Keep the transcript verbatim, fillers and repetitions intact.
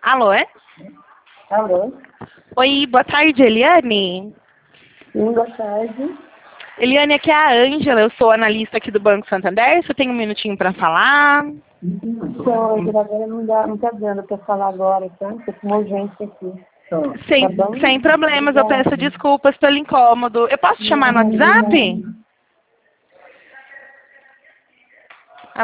Alô, é? Alô? Oi, boa tarde, Eliane. Sim, boa tarde. Eliane, aqui é a Ângela, eu sou analista aqui do Banco Santander. Você tem um minutinho para falar? Então, Ângela, agora não dá, não tá dando para falar agora, tá? Tô com uma urgência aqui. Sem, Tá bom? sem problemas, eu Obrigada. peço desculpas pelo incômodo. Eu posso te chamar no WhatsApp?